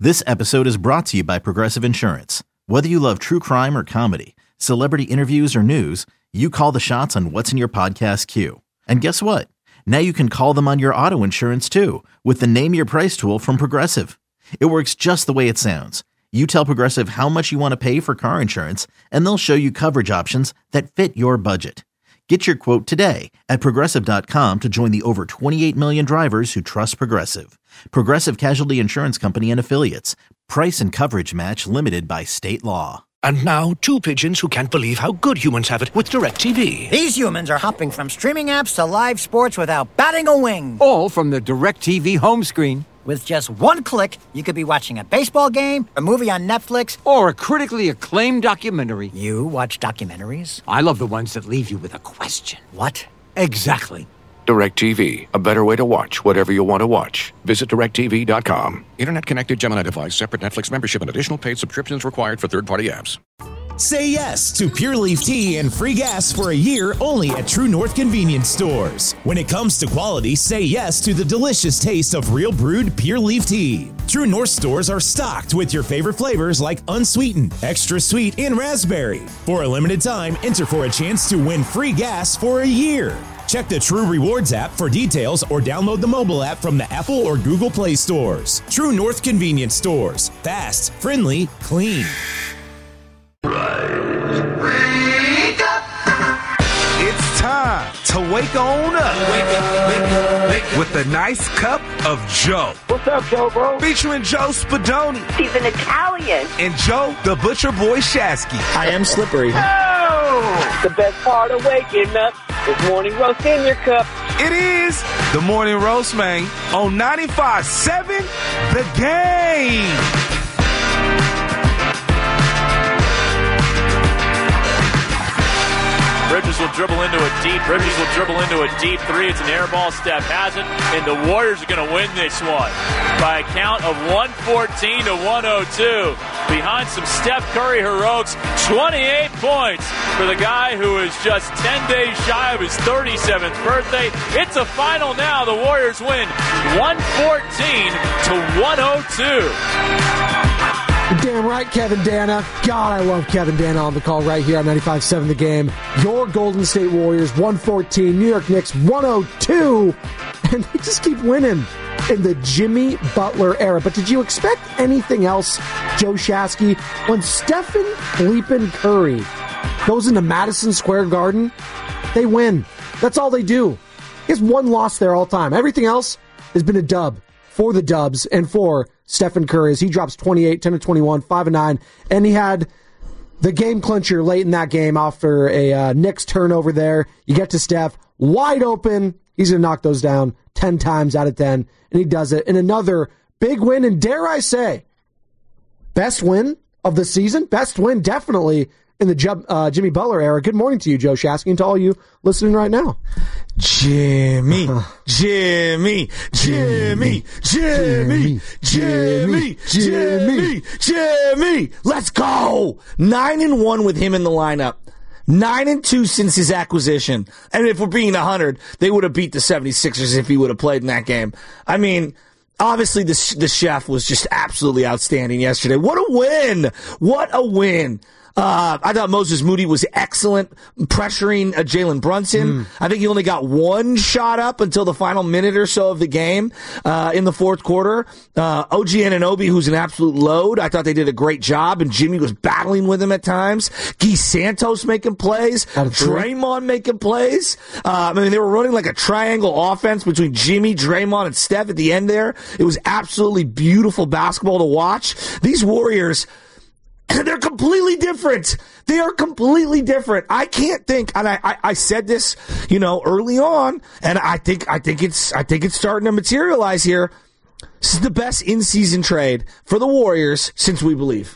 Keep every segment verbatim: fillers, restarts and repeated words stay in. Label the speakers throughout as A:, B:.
A: This episode is brought to you by Progressive Insurance. Whether you love true crime or comedy, celebrity interviews or news, you call the shots on what's in your podcast queue. And guess what? Now you can call them on your auto insurance too with the Name Your Price tool from Progressive. It works just the way it sounds. You tell Progressive how much you want to pay for car insurance, and they'll show you coverage options that fit your budget. Get your quote today at Progressive dot com to join the over twenty-eight million drivers who trust Progressive. Progressive Casualty Insurance Company and Affiliates. Price and coverage match limited by state law.
B: And now, two pigeons who can't believe how good humans have it with DirecTV.
C: These humans are hopping from streaming apps to live sports without batting a wing.
D: All from the DirecTV home screen.
C: With just one click, you could be watching a baseball game, a movie on Netflix,
D: or a critically acclaimed documentary.
C: You watch documentaries?
D: I love the ones that leave you with a question.
C: What?
D: Exactly.
B: DirecTV, a better way to watch whatever you want to watch. Visit direct T V dot com. Internet-connected Gemini device, separate Netflix membership, and additional paid subscriptions required for third-party apps.
E: Say yes to Pure Leaf Tea and free gas for a year only at True North Convenience Stores. When it comes to quality, say yes to the delicious taste of real brewed Pure Leaf Tea. True North stores are stocked with your favorite flavors like unsweetened, extra sweet, and raspberry. For a limited time, enter for a chance to win free gas for a year. Check the True Rewards app for details or download the mobile app from the Apple or Google Play stores. True North Convenience Stores. Fast, friendly, clean.
F: It's time to wake on up. Wake up, wake up, wake up. With a nice cup of Joe.
G: What's up, Joe, bro?
F: Featuring Joe Spadoni.
G: He's an Italian.
F: And Joe, the Butcher Boy Shasky.
H: I am slippery.
G: Oh! The best part of waking up is morning roast in your cup.
F: It is the Morning Roast, man, on ninety-five point seven The Game.
I: Bridges will dribble into a deep. Bridges will dribble into a deep three. It's an air ball. Steph has it, and the Warriors are going to win this one by a count of one fourteen to one oh two. Behind some Steph Curry heroics, twenty-eight points for the guy who is just ten days shy of his thirty-seventh birthday. It's a final now. The Warriors win one fourteen to one oh two.
J: Damn right, Kevin Dana. God, I love Kevin Dana on the call right here on ninety-five point seven The Game. Your Golden State Warriors, one fourteen. New York Knicks, one oh two. And they just keep winning in the Jimmy Butler era. But did you expect anything else, Joe Shasky? When Stephen bleepin' Curry goes into Madison Square Garden, they win. That's all they do. He has one loss there all time. Everything else has been a dub for the Dubs and for Stephen Curry as he drops twenty-eight, ten to twenty-one, five and nine, and he had the game clincher late in that game after a uh, Knicks turnover there. You get to Steph, wide open. He's going to knock those down ten times out of ten, and he does it in another big win, and dare I say, best win of the season? Best win, definitely, in the uh, Jimmy Butler era. Good morning to you, Joe Shasky, and to all you listening right now.
F: Jimmy, Jimmy, Jimmy, Jimmy, Jimmy, Jimmy, Jimmy, let's go! Nine and one with him in the lineup. Nine and two since his acquisition. And if we're being a hundred, they would have beat the seventy-sixers if he would have played in that game. I mean, obviously the, the chef was just absolutely outstanding yesterday. What a win! What a win! Uh, I thought Moses Moody was excellent pressuring uh, Jalen Brunson. Mm. I think he only got one shot up until the final minute or so of the game uh, in the fourth quarter. Uh, O G Anunoby, who's an absolute load, I thought they did a great job, and Jimmy was battling with him at times. Guy Santos making plays. Draymond making plays. Uh, I mean, they were running like a triangle offense between Jimmy, Draymond, and Steph at the end there. It was absolutely beautiful basketball to watch. These Warriors, they're completely different. They are completely different. I can't think, and I, I, I said this, you know, early on, and I think I think it's I think it's starting to materialize here. This is the best in-season trade for the Warriors since we believe.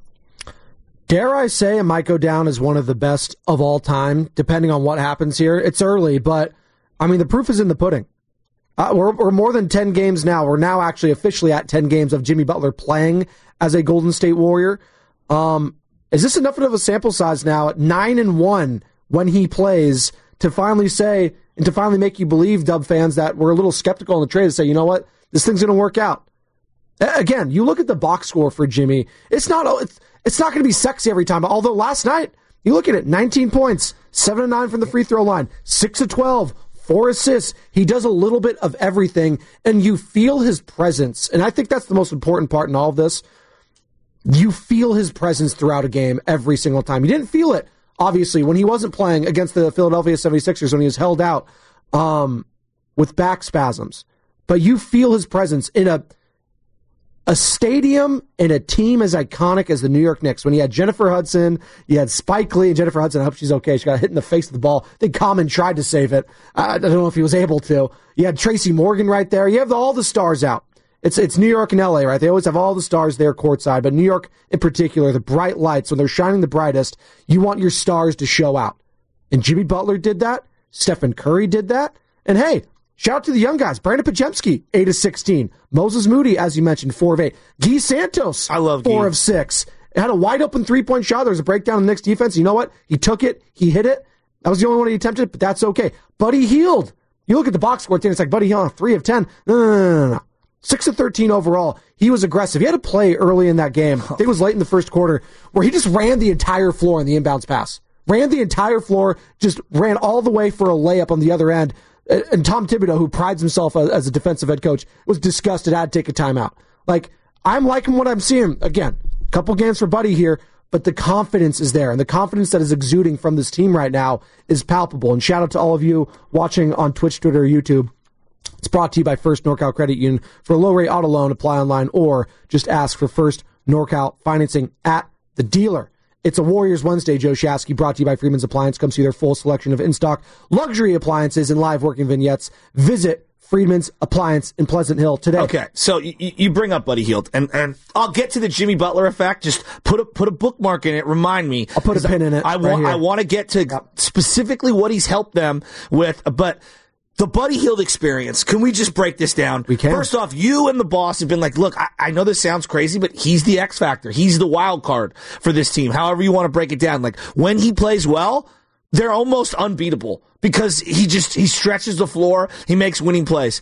J: Dare I say it might go down as one of the best of all time, depending on what happens here. It's early, but I mean the proof is in the pudding. Uh, we're, we're more than ten games now. We're now actually officially at ten games of Jimmy Butler playing as a Golden State Warrior. Um, is this enough of a sample size now at nine and one when he plays to finally say and to finally make you believe, Dub fans, that we're a little skeptical on the trade to say, you know what, this thing's going to work out? Again, you look at the box score for Jimmy. It's not it's, it's not going to be sexy every time. Although last night, you look at it, nineteen points, seven of nine from the free throw line, six of twelve, four assists. He does a little bit of everything, and you feel his presence. And I think that's the most important part in all of this. You feel his presence throughout a game every single time. You didn't feel it, obviously, when he wasn't playing against the Philadelphia seventy-sixers, when he was held out um, with back spasms. But you feel his presence in a a stadium and a team as iconic as the New York Knicks. When you had Jennifer Hudson, you had Spike Lee, and Jennifer Hudson, I hope she's okay. She got hit in the face with the ball. I think Common tried to save it. I don't know if he was able to. You had Tracy Morgan right there. You have the, all the stars out. It's it's New York and L A, right? They always have all the stars there courtside, but New York in particular, the bright lights, when they're shining the brightest, you want your stars to show out. And Jimmy Butler did that. Stephen Curry did that. And hey, shout out to the young guys. Brandon Podziemski, eight of sixteen. Moses Moody, as you mentioned, four of eight. Guy Santos,
F: I love
J: four
F: Guy.
J: of six. It had a wide-open three-point shot. There was a breakdown in the Knicks defense. You know what? He took it. He hit it. That was the only one he attempted, but that's okay. Buddy Hield. You look at the box score, it's like Buddy Hield, three of ten. No, no, no, no, no. six of thirteen overall. He was aggressive. He had a play early in that game. I think it was late in the first quarter, where he just ran the entire floor in the inbounds pass. Ran the entire floor, just ran all the way for a layup on the other end. And Tom Thibodeau, who prides himself as a defensive head coach, was disgusted. I had to take a timeout. Like, I'm liking what I'm seeing. Again, a couple games for Buddy here, but the confidence is there. And the confidence that is exuding from this team right now is palpable. And shout out to all of you watching on Twitch, Twitter, or YouTube. It's brought to you by First NorCal Credit Union. For a low-rate auto loan, apply online or just ask for First NorCal financing at the dealer. It's a Warriors Wednesday, Joe Shasky, brought to you by Freeman's Appliance. Come see their full selection of in-stock luxury appliances and live working vignettes. Visit Freeman's Appliance in Pleasant Hill today.
F: Okay, so you, you bring up Buddy Hield, and, and I'll get to the Jimmy Butler effect. Just put a put a bookmark in it. Remind me.
J: I'll put a pin in it.
F: I want
J: right
F: I want to get to yep. specifically what he's helped them with, but the Buddy Hield experience, can we just break this down?
J: We can.
F: First off, you and the boss have been like, look, I, I know this sounds crazy, but he's the X factor. He's the wild card for this team, however you want to break it down. Like, when he plays well, they're almost unbeatable because he just, he stretches the floor, he makes winning plays.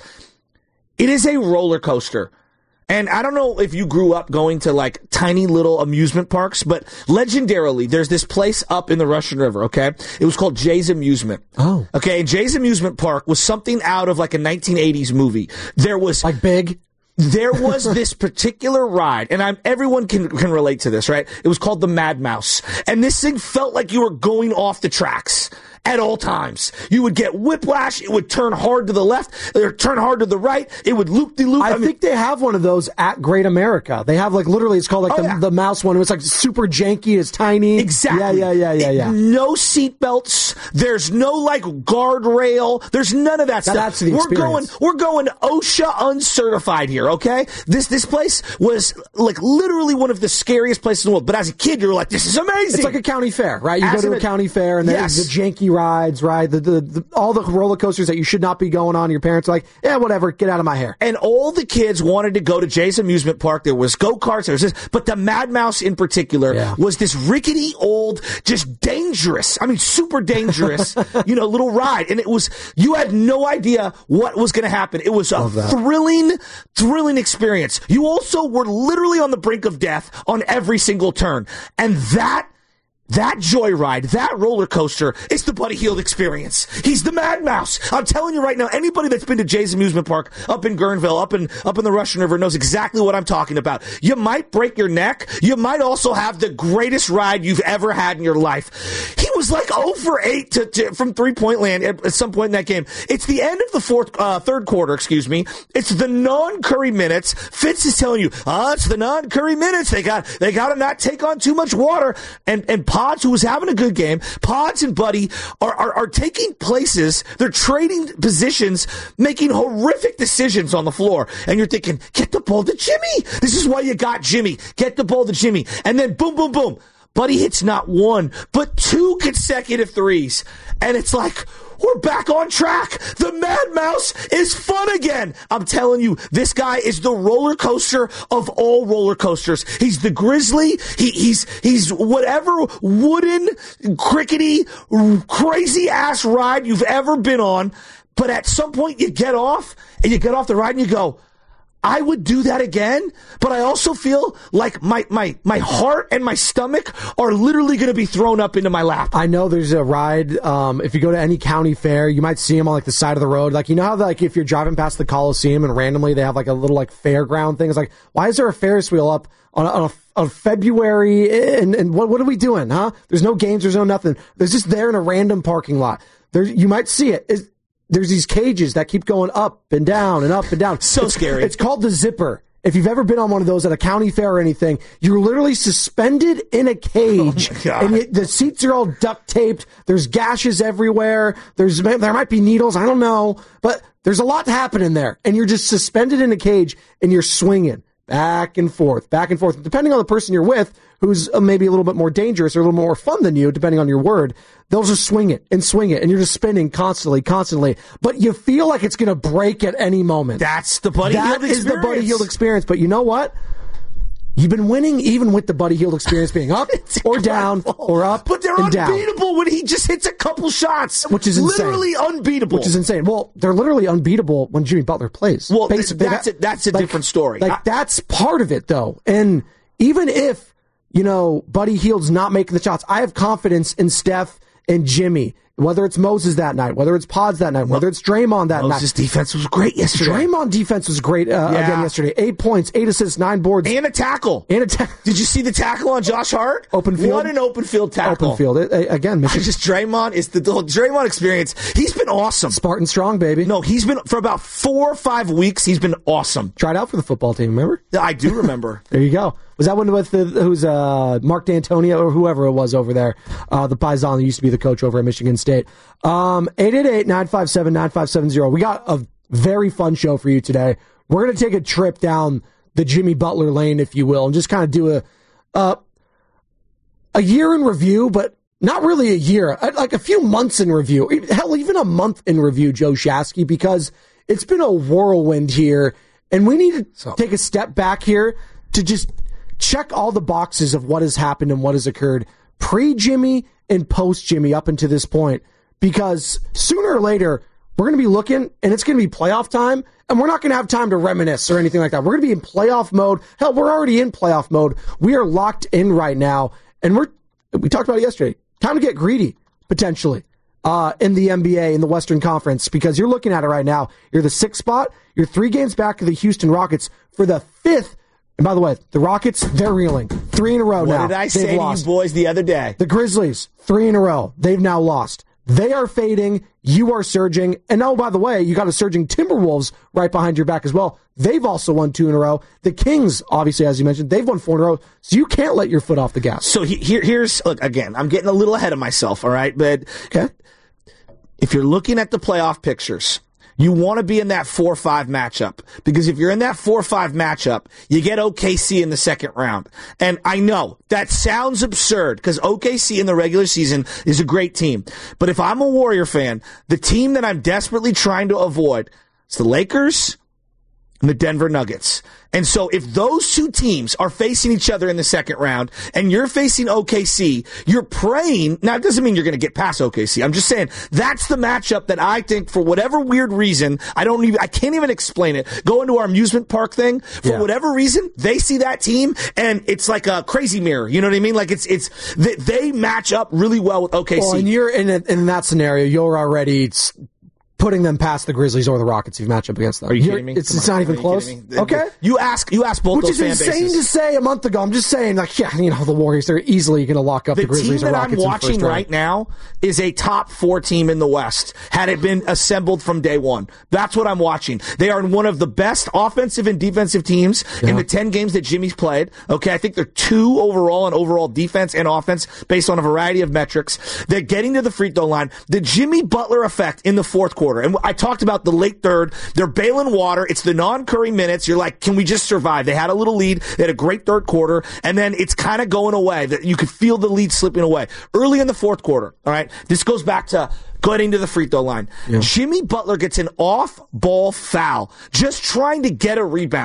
F: It is a roller coaster. And I don't know if you grew up going to like tiny little amusement parks, but legendarily, there's this place up in the Russian River, okay? It was called Jay's Amusement.
J: Oh.
F: Okay, and Jay's Amusement Park was something out of like a nineteen eighties movie. There was...
J: Like Big?
F: There was this particular ride, and I'm, everyone can, can relate to this, right? It was called the Mad Mouse. And this thing felt like you were going off the tracks at all times. You would get whiplash. It would turn hard to the left or turn hard to the right. It would loop-de-loop.
J: I, I mean, think they have one of those at Great America. They have like literally, it's called like oh, the, yeah. the mouse one. It was like super janky. It's tiny.
F: Exactly.
J: Yeah, yeah, yeah, yeah, yeah.
F: No seat belts. There's no like guardrail. There's none of that
J: now,
F: stuff.
J: That's the
F: we're
J: experience.
F: going, we're going OSHA uncertified here. Okay. This, this place was like literally one of the scariest places in the world. But as a kid, you're like, this is amazing.
J: It's like a county fair, right? You
F: as
J: go to a, a county fair and there's
F: yes.
J: the janky rides, right? The, the, the all the roller coasters that you should not be going on. Your parents are like, yeah, whatever, get out of my hair.
F: And all the kids wanted to go to Jay's Amusement Park. There was go-karts, there was this, but the Mad Mouse in particular yeah. was this rickety old, just dangerous, I mean, super dangerous, you know, little ride. And it was, you had no idea what was going to happen. It was a thrilling, thrilling experience. You also were literally on the brink of death on every single turn. And that That joyride, that roller coaster, is the Buddy Hield experience. He's the Mad Mouse. I'm telling you right now, anybody that's been to Jay's Amusement Park up in Guerneville, up in up in the Russian River, knows exactly what I'm talking about. You might break your neck. You might also have the greatest ride you've ever had in your life. He was like oh for eight to, to, from three-point land at, at some point in that game. It's the end of the fourth, uh, third quarter, excuse me. It's the non-Curry minutes. Fitz is telling you, ah, oh, it's the non-Curry minutes. They got they got to not take on too much water. And and Pods, who was having a good game, Pods and Buddy are, are, are taking places, they're trading positions, making horrific decisions on the floor. And you're thinking, get the ball to Jimmy. This is why you got Jimmy. Get the ball to Jimmy. And then boom, boom, boom. Buddy hits not one, but two consecutive threes. And it's like, we're back on track. The Mad Mouse is fun again. I'm telling you, this guy is the roller coaster of all roller coasters. He's the Grizzly. He, he's he's whatever wooden, crickety, crazy ass ride you've ever been on. But at some point, you get off and you get off the ride and you go, I would do that again, but I also feel like my, my, my heart and my stomach are literally going to be thrown up into my lap.
J: I know there's a ride. Um, if you go to any county fair, you might see them on like the side of the road. Like, you know how like if you're driving past the Coliseum and randomly they have like a little like fairground thing. It's like, why is there a Ferris wheel up on a, on a on February, and, and what what are we doing, huh? There's no games, there's no nothing. There's just there in a random parking lot. There, you might see it. It's, there's these cages that keep going up and down and up and down.
F: So
J: it's,
F: scary.
J: It's called the Zipper. If you've ever been on one of those at a county fair or anything, you're literally suspended in a cage,
F: oh
J: and you, the seats are all duct taped. There's gashes everywhere. There's there might be needles. I don't know, but there's a lot happening there, and you're just suspended in a cage, and you're swinging back and forth, back and forth, depending on the person you're with, who's uh, maybe a little bit more dangerous or a little more fun than you, depending on your word. They'll just swing it and swing it, and you're just spinning constantly, constantly. But you feel like it's going to break at any moment.
F: That's the Buddy
J: that
F: Hield experience.
J: That is the Buddy Hield experience. But you know what? You've been winning even with the Buddy Hield experience being up or down or up
F: But they're
J: and
F: unbeatable
J: down.
F: when he just hits a couple shots.
J: Which is insane.
F: Literally unbeatable.
J: Which is insane. Well, they're literally unbeatable when Jimmy Butler plays.
F: Well,
J: Basically,
F: that's a, that's a
J: like,
F: different story.
J: Like,
F: I,
J: that's part of it, though. And even if, you know, Buddy Hield's not making the shots, I have confidence in Steph and Jimmy. Whether it's Moses that night, whether it's Pods that night, whether it's Draymond that
F: Moses'
J: night.
F: Moses' defense was great yesterday.
J: Draymond defense was great uh,
F: yeah.
J: again yesterday. Eight points, eight assists, nine boards.
F: And a tackle.
J: And a tackle.
F: Did you see the tackle on Josh Hart?
J: Open field.
F: What an open field tackle.
J: Open field. It, it, again, Michigan.
F: Just Draymond is the, the Draymond experience. He's been awesome.
J: Spartan strong, baby.
F: No, he's been, for about four or five weeks, he's been awesome.
J: Tried out for the football team, remember?
F: I do remember.
J: There you go. Was that one with the, who's uh, Mark D'Antonio or whoever it was over there? Uh, the Paisan that used to be the coach over at Michigan State. Um, eight eight eight, nine five seven, nine five seven zero. We got a very fun show for you today. We're going to take a trip down the Jimmy Butler lane, if you will, and just kind of do a uh, a year in review, but not really a year, like a few months in review. Hell, even a month in review, Joe Shasky, because it's been a whirlwind here, and we need to so. take a step back here to just check all the boxes of what has happened and what has occurred pre-Jimmy and post-Jimmy up until this point. Because sooner or later, we're going to be looking, and it's going to be playoff time, and we're not going to have time to reminisce or anything like that. We're going to be in playoff mode. Hell, we're already in playoff mode. We are locked in right now, and we're we talked about it yesterday. Time to get greedy, potentially, uh, in the N B A, in the Western Conference, because you're looking at it right now. You're the sixth spot. You're three games back of the Houston Rockets for the fifth. And by the way, the Rockets, they're reeling. Three in a row
F: what
J: now.
F: What did I say
J: They've
F: to
J: lost.
F: you boys the other day?
J: The Grizzlies, three in a row. They've now lost. They are fading. You are surging. And oh, by the way, you got a surging Timberwolves right behind your back as well. They've also won two in a row. The Kings, obviously, as you mentioned, they've won four in a row. So you can't let your foot off the gas.
F: So he, here, here's, look, again, I'm getting a little ahead of myself, all right? But
J: okay.
F: If you're looking at the playoff pictures, you want to be in that four five matchup, because if you're in that four five matchup, you get O K C in the second round. And I know that sounds absurd, because O K C in the regular season is a great team. But if I'm a Warrior fan, the team that I'm desperately trying to avoid is the Lakers and the Denver Nuggets. And so if those two teams are facing each other in the second round and you're facing O K C, you're praying. Now, it doesn't mean you're going to get past O K C. I'm just saying that's the matchup that I think, for whatever weird reason, I don't even, I can't even explain it. Go into our amusement park thing. For yeah. whatever reason, they see that team and it's like a crazy mirror. You know what I mean? Like it's, it's, they, they match up really well with O K C.
J: Well, and you're in, a, in that scenario, you're already putting them past the Grizzlies or the Rockets if you match up against them.
F: Are you
J: You're,
F: kidding me?
J: It's, it's not even close. Okay.
F: You ask, you ask both
J: Which
F: those fan bases.
J: Which is insane to say a month ago. I'm just saying, like, yeah, you know, the Warriors, they're easily going to lock up the, the Grizzlies or Rockets.
F: The team that I'm watching right now is a top four team in the West, had it been assembled from day one. That's what I'm watching. They are one of the best offensive and defensive teams yeah. in the ten games that Jimmy's played. Okay, I think they're two overall in overall defense and offense based on a variety of metrics. They're getting to the free throw line. The Jimmy Butler effect in the fourth quarter. And I talked about the late third. They're bailing water. It's the non-Curry minutes. You're like, can we just survive? They had a little lead. They had a great third quarter. And then it's kind of going away. That you could feel the lead slipping away. Early in the fourth quarter, all right, this goes back to getting to the free throw line. Yeah. Jimmy Butler gets an off-ball foul, just trying to get a rebound.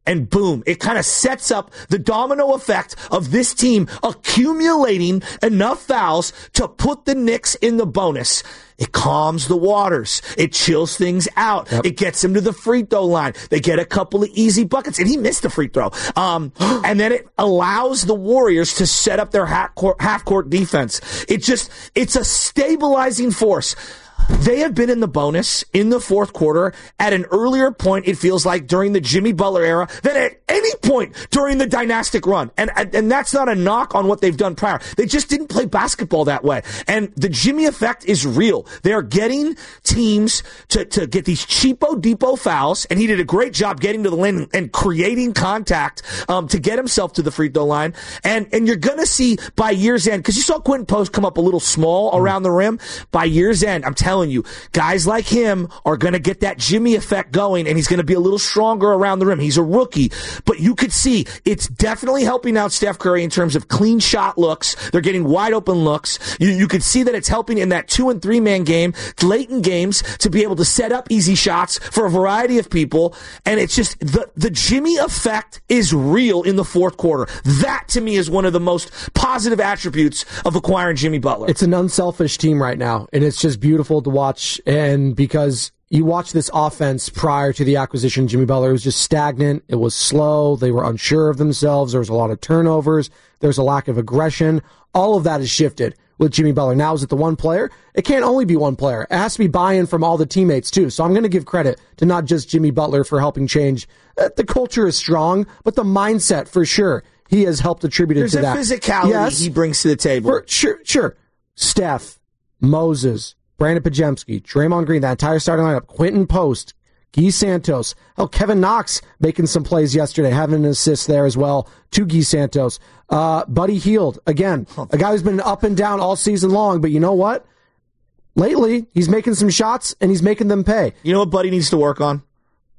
F: and boom, it kind of sets up the domino effect of this team accumulating enough fouls to put the Knicks in the bonus. It calms the waters. It chills things out. Yep. It gets them to the free throw line. They get a couple of easy buckets, and he missed the free throw. Um, and then it allows the Warriors to set up their half-court, half-court defense. It just, it's a stabilizing force. They have been in the bonus in the fourth quarter at an earlier point, it feels like, during the Jimmy Butler era than at any point during the dynastic run. And, and, and that's not a knock on what they've done prior. They just didn't play basketball that way. And the Jimmy effect is real. They're getting teams to, to get these cheapo depot fouls, and he did a great job getting to the lane and creating contact um, to get himself to the free throw line. And, and you're going to see by year's end, because you saw Quentin Post come up a little small around the rim. By year's end, I'm telling you, guys like him are going to get that Jimmy effect going, and he's going to be a little stronger around the rim. He's a rookie, but you could see it's definitely helping out Steph Curry in terms of clean shot looks. They're getting wide open looks. You, you could see that it's helping in that two and three man game, late in games, to be able to set up easy shots for a variety of people. And it's just the, the Jimmy effect is real in the fourth quarter. That to me is one of the most positive attributes of acquiring Jimmy Butler.
J: It's an unselfish team right now, and it's just beautiful to watch. And because you watch this offense prior to the acquisition of Jimmy Butler, it was just stagnant. It was slow. They were unsure of themselves. There was a lot of turnovers. There's a lack of aggression. All of that has shifted with Jimmy Butler. Now, is it the one player? It can't only be one player. It has to be buy-in from all the teammates, too. So I'm going to give credit to not just Jimmy Butler for helping change. The culture is strong, but the mindset, for sure, he has helped attribute
F: There's
J: to that.
F: There's a physicality yes, he brings to the table.
J: For, sure, sure. Steph, Moses, Brandon Pajemski, Draymond Green, that entire starting lineup, Quentin Post, Guy Santos. Oh, Kevin Knox making some plays yesterday, having an assist there as well to Guy Santos. Uh, Buddy Hield, again, a guy who's been up and down all season long, but you know what? Lately, he's making some shots, and he's making them pay.
F: You know what Buddy needs to work on?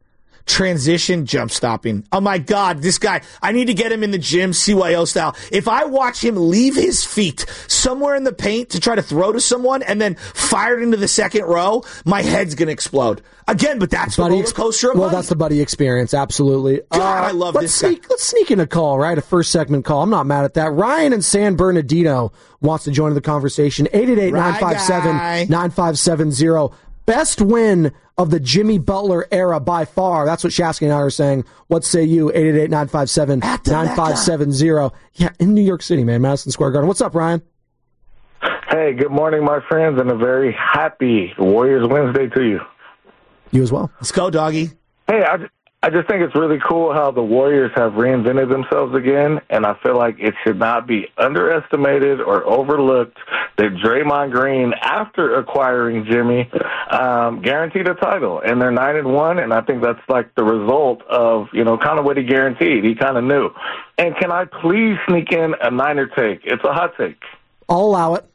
F: Transition jump stopping. Oh my God, this guy, I need to get him in the gym C Y O style. If I watch him leave his feet somewhere in the paint to try to throw to someone and then fire it into the second row, my head's going to explode. Again, but that's
J: buddy
F: the roller coaster of
J: Well,
F: Buddy.
J: that's the Buddy experience, absolutely.
F: God,
J: uh,
F: I love
J: let's
F: this
J: sneak,
F: guy.
J: Let's sneak in a call, right? A first segment call. I'm not mad at that. Ryan in San Bernardino wants to join the conversation. eight eight eight, nine five seven, nine five seven zero. Best win of the Jimmy Butler era by far. That's what Shasky and I are saying. What say you? eight eight eight, nine five seven, nine five seven zero. Yeah, in New York City, man. Madison Square Garden. What's up, Ryan?
H: Hey, good morning, my friends, and a very happy Warriors Wednesday to you.
J: You as well.
F: Let's go, doggy.
H: Hey, I, I just think it's really cool how the Warriors have reinvented themselves again, and I feel like it should not be underestimated or overlooked that Draymond Green, after acquiring Jimmy, um, guaranteed a title, and they're nine and one, and I think that's like the result of, you know, kind of what he guaranteed. He kind of knew. And can I please sneak in a Niner take? It's a hot take.
J: I'll allow it.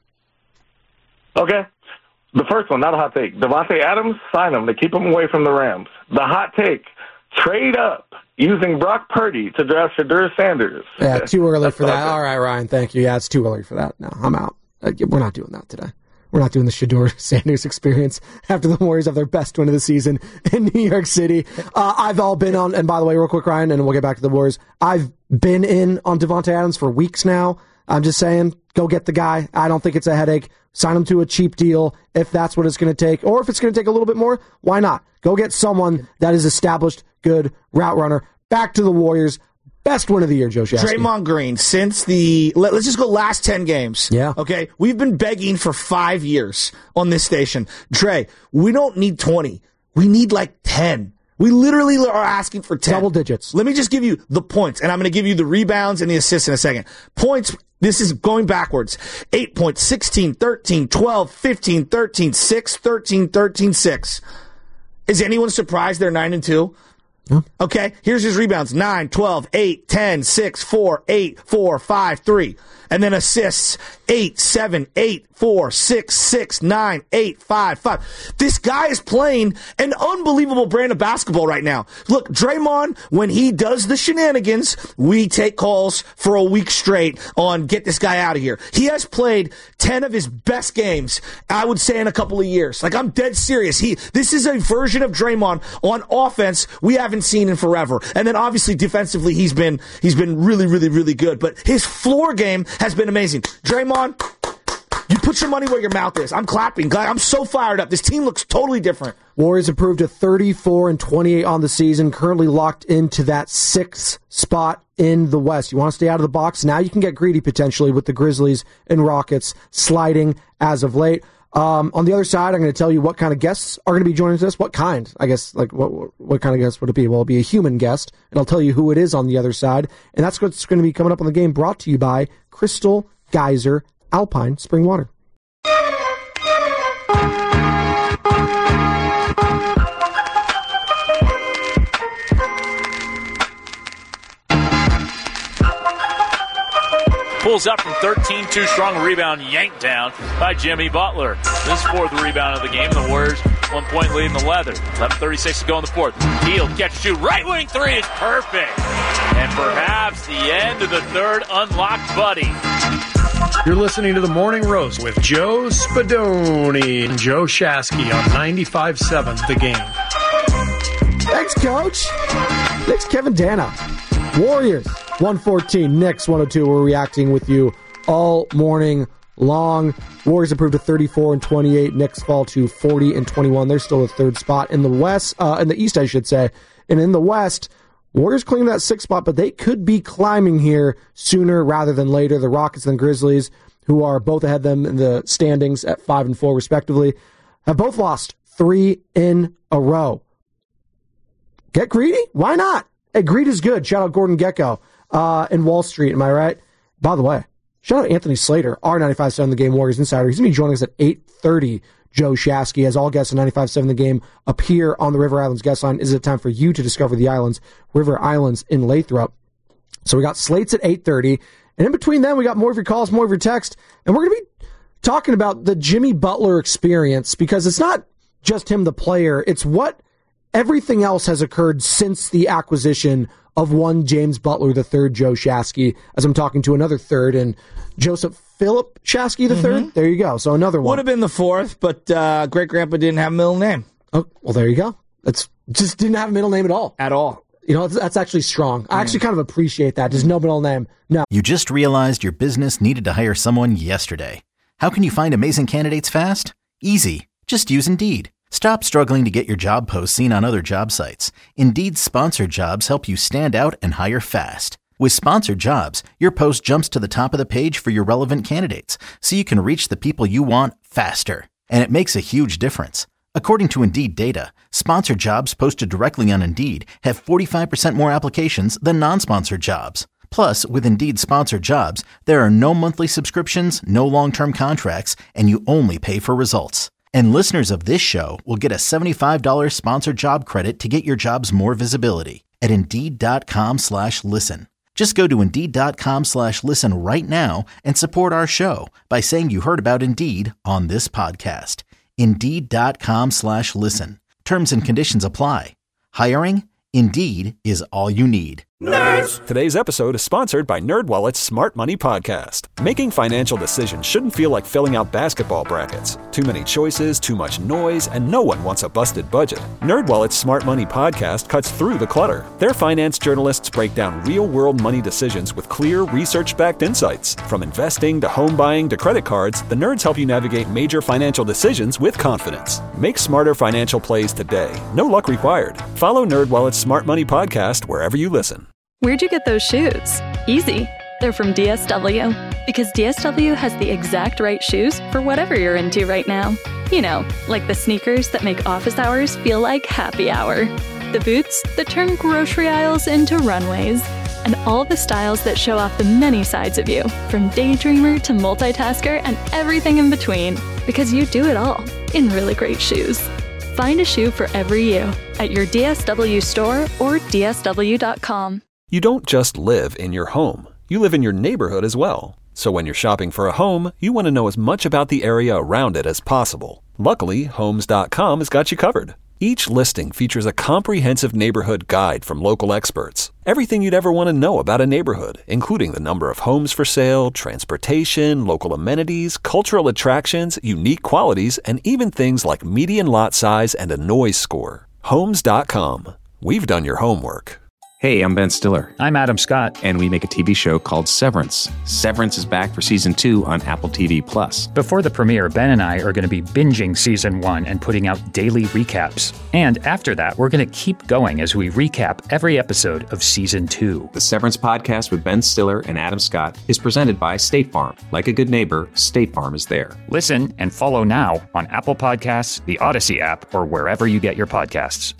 H: Okay. The first one, not a hot take. Devontae Adams, sign him to keep him away from the Rams. The hot take, trade up using Brock Purdy to draft Shadur Sanders.
J: Yeah, too early for that. All right, Ryan, thank you. Yeah, it's too early for that. No, I'm out. Uh, we're not doing that today. We're not doing the Shadur Sanders experience after the Warriors have their best win of the season in New York City. Uh, I've all been on, and by the way, real quick, Ryan, and we'll get back to the Warriors. I've been in on Devontae Adams for weeks now. I'm just saying, go get the guy. I don't think it's a headache. Sign him to a cheap deal if that's what it's going to take. Or if it's going to take a little bit more, why not? Go get someone that is established, good route runner. Back to the Warriors. Best win of the year, Joe Shasky.
F: Draymond Green, since the, let, let's just go last ten games.
J: Yeah.
F: Okay. We've been begging for five years on this station. Dre, we don't need twenty. We need like ten. We literally are asking for ten.
J: Double digits.
F: Let me just give you the points, and I'm going to give you the rebounds and the assists in a second. Points, this is going backwards. eight points, sixteen, thirteen, twelve, fifteen, thirteen, six, thirteen, thirteen, six. Is anyone surprised they're nine and two?
J: Yeah.
F: Okay, here's his rebounds. nine, twelve, eight, ten, six, four, eight, four, five, three. And then assists, eight, seven, eight, four, six, six, nine, eight, five, five. This guy is playing an unbelievable brand of basketball right now. Look, Draymond, when he does the shenanigans, we take calls for a week straight on get this guy out of here. He has played ten of his best games, I would say, in a couple of years. Like, I'm dead serious. He, this is a version of Draymond on offense we haven't haven't seen in forever. And then obviously defensively, he's been he's been really, really, really good. But his floor game has been amazing. Draymond, you put your money where your mouth is. I'm clapping. Glad I'm so fired up. This team looks totally different.
J: Warriors improved to thirty-four and twenty-eight on the season, currently locked into that sixth spot in the West. You want to stay out of the box? Now you can get greedy potentially with the Grizzlies and Rockets sliding as of late. Um, on the other side, I'm going to tell you what kind of guests are going to be joining us. What kind? I guess, like, what what kind of guest would it be? Well, it'll be a human guest, and I'll tell you who it is on the other side. And that's what's going to be coming up on the game, brought to you by Crystal Geyser Alpine Spring Water.
I: Pulls up from thirteen, too strong rebound, yanked down by Jimmy Butler. This fourth rebound of the game, the Warriors one point lead in the leather. eleven thirty-six to go in the fourth. Hield, catch, shoot, right wing three is perfect. And perhaps the end of the third unlocked Buddy.
K: You're listening to The Morning Roast with Joe Spadoni and Joe Shasky on ninety-five point seven The Game.
J: Thanks, Coach. Thanks, Kevin Dana. Warriors, one fourteen. Knicks, one oh two. We're reacting with you all morning long. Warriors improved to thirty-four and twenty-eight. Knicks fall to forty and twenty-one. They're still the third spot in the West, uh, in the East, I should say. And in the West, Warriors claim that sixth spot, but they could be climbing here sooner rather than later. The Rockets and Grizzlies, who are both ahead of them in the standings at five and four respectively, have both lost three in a row. Get greedy? Why not? Hey, greed is good. Shout out Gordon Gekko uh, in Wall Street. Am I right? By the way, shout out Anthony Slater, our ninety-five point seven The Game Warriors Insider. He's going to be joining us at eight thirty. Joe Shasky, as all guests in ninety-five point seven The Game appear on the River Islands guest line. Is it time for you to discover the islands, River Islands in Lathrop? So we got slates at eight thirty. And in between them, we got more of your calls, more of your text. And we're going to be talking about the Jimmy Butler experience, because it's not just him, the player. It's what everything else has occurred since the acquisition of one James Butler the third, Joe Shasky, as I'm talking to another third, and Joseph Philip Shasky the third. Mm-hmm. There you go. So another one.
F: Would have been the fourth, but uh, great-grandpa didn't have a middle name.
J: Oh, well, there you go. That's just didn't have a middle name at all.
F: At all.
J: You know, that's actually strong. I actually kind of appreciate that. Just no middle name. No.
A: You just realized your business needed to hire someone yesterday. How can you find amazing candidates fast? Easy. Just use Indeed. Stop struggling to get your job posts seen on other job sites. Indeed's sponsored jobs help you stand out and hire fast. With sponsored jobs, your post jumps to the top of the page for your relevant candidates, so you can reach the people you want faster. And it makes a huge difference. According to Indeed data, sponsored jobs posted directly on Indeed have forty-five percent more applications than non-sponsored jobs. Plus, with Indeed sponsored jobs, there are no monthly subscriptions, no long-term contracts, and you only pay for results. And listeners of this show will get a seventy-five dollars sponsored job credit to get your jobs more visibility at Indeed.com slash listen. Just go to Indeed.com slash listen right now and support our show by saying you heard about Indeed on this podcast. Indeed.com slash listen. Terms and conditions apply. Hiring? Indeed is all you need.
L: Nerds! Today's episode is sponsored by NerdWallet's Smart Money Podcast. Making financial decisions shouldn't feel like filling out basketball brackets. Too many choices, too much noise, and no one wants a busted budget. NerdWallet's Smart Money Podcast cuts through the clutter. Their finance journalists break down real-world money decisions with clear, research-backed insights. From investing to home buying to credit cards, the nerds help you navigate major financial decisions with confidence. Make smarter financial plays today. No luck required. Follow NerdWallet's Smart Money Podcast wherever you listen.
M: Where'd you get those shoes? Easy. They're from D S W. Because D S W has the exact right shoes for whatever you're into right now. You know, like the sneakers that make office hours feel like happy hour. The boots that turn grocery aisles into runways. And all the styles that show off the many sides of you, from daydreamer to multitasker and everything in between. Because you do it all in really great shoes. Find a shoe for every you at your D S W store or D S W dot com.
L: You don't just live in your home. You live in your neighborhood as well. So when you're shopping for a home, you want to know as much about the area around it as possible. Luckily, Homes dot com has got you covered. Each listing features a comprehensive neighborhood guide from local experts. Everything you'd ever want to know about a neighborhood, including the number of homes for sale, transportation, local amenities, cultural attractions, unique qualities, and even things like median lot size and a noise score. Homes dot com. we've done your homework.
N: Hey, I'm Ben Stiller.
O: I'm Adam Scott.
N: And we make a T V show called Severance. Severance is back for season two on Apple T V Plus.
O: Before the premiere, Ben and I are going to be binging season one and putting out daily recaps. And after that, we're going to keep going as we recap every episode of season two.
N: The Severance podcast with Ben Stiller and Adam Scott is presented by State Farm. Like a good neighbor, State Farm is there.
O: Listen and follow now on Apple Podcasts, the Odyssey app, or wherever you get your podcasts.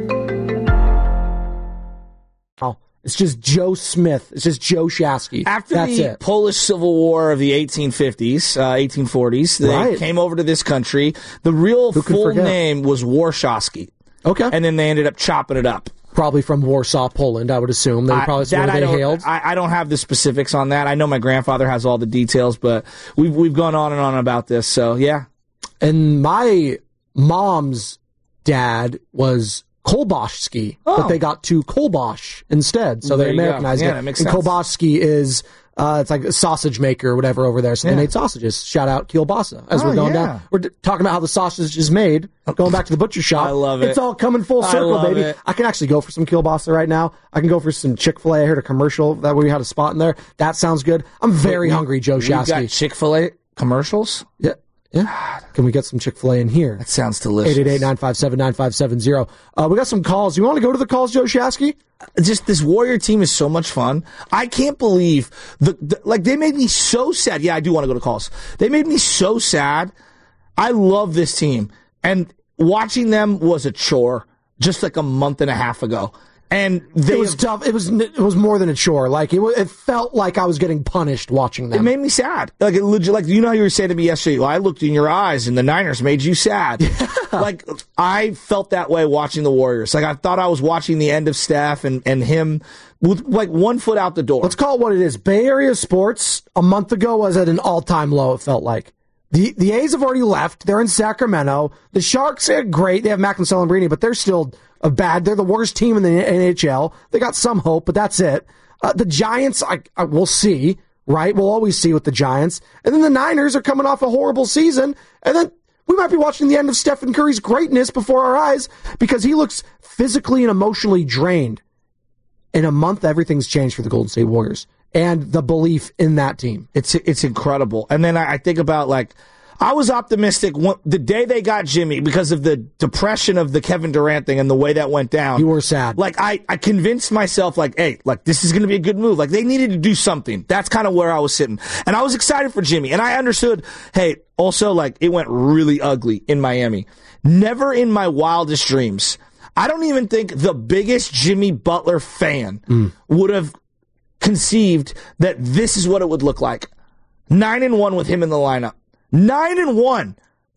J: It's just Joe Smith. It's just Joe Shasky.
F: After
J: That's
F: the
J: it.
F: Polish Civil War of the eighteen fifties, uh, eighteen forties, they
J: Right.
F: came over to this country. The real
J: Who can
F: full
J: forget?
F: name was Warshawski.
J: Okay.
F: And then they ended up chopping it up.
J: Probably from Warsaw, Poland, I would assume. They
F: I-
J: probably
F: that
J: where
F: I
J: they
F: don't,
J: hailed.
F: I, I don't have the specifics on that. I know my grandfather has all the details, but we've we've gone on and on about this. So yeah.
J: And my mom's dad was Kolboshski,
F: Oh.
J: but they got to Kolbosh instead, so
F: There
J: they
F: you go.
J: Americanized
F: Yeah,
J: it.
F: that makes
J: and
F: sense.
J: Kolboshki is uh, it's like a sausage maker or whatever over there. So
F: Yeah.
J: they made sausages. Shout out Kielbasa. As
F: Oh,
J: we're going
F: yeah.
J: down, we're d- talking about how the sausage is made. Going back to the butcher shop.
F: I love it.
J: It's all coming full
F: I
J: circle,
F: love
J: baby.
F: it.
J: I can actually go for some Kielbasa right now. I can go for some Chick-fil-A. I heard a commercial that we had a spot in there. That sounds good. I'm very
F: We-
J: hungry, Joe
F: We've got
J: Shasky.
F: Chick-fil-A commercials.
J: Yeah. Yeah. Can we get some Chick-fil-A in here?
F: That sounds delicious.
J: eight eight eight, nine five seven, nine five seven zero. Uh, we got some calls. You want to go to the calls, Joe Shasky?
F: Just this Warrior team is so much fun. I can't believe the, the like they made me so sad. Yeah, I do want to go to calls. They made me so sad. I love this team, and watching them was a chore just like a month and a half ago. And they
J: It was
F: have-
J: tough. It was it was more than a chore. Like it, wa- it felt like I was getting punished watching
F: It
J: them.
F: made me sad. Like it legit, like you know how you were saying to me yesterday. Well, I looked in your eyes, and the Niners made you sad. Like I felt that way watching the Warriors. Like I thought I was watching the end of Steph and and him with like one foot out the door.
J: Let's call it what it is. Bay Area sports a month ago was at an all time low. It felt like the the A's have already left. They're in Sacramento. The Sharks are great. They have Mac and Celebrini, but they're still a bad. They're the worst team in the N H L. They got some hope, but that's it. Uh, the Giants, I, I we'll see. Right, we'll always see with the Giants, and then the Niners are coming off a horrible season, and then we might be watching the end of Stephen Curry's greatness before our eyes because he looks physically and emotionally drained. In a month, everything's changed for the Golden State Warriors and the belief in that team.
F: It's it's incredible. And then I, I think about like I was optimistic when, the day they got Jimmy because of the depression of the Kevin Durant thing and the way that went down.
J: You were sad.
F: Like I, I convinced myself like, hey, like this is going to be a good move. Like they needed to do something. That's kind of where I was sitting. And I was excited for Jimmy. And I understood, hey, also like it went really ugly in Miami. Never in my wildest dreams. I don't even think the biggest Jimmy Butler fan
J: Mm.
F: would have conceived that this is what it would look like. Nine and one with him in the lineup. Nine and one.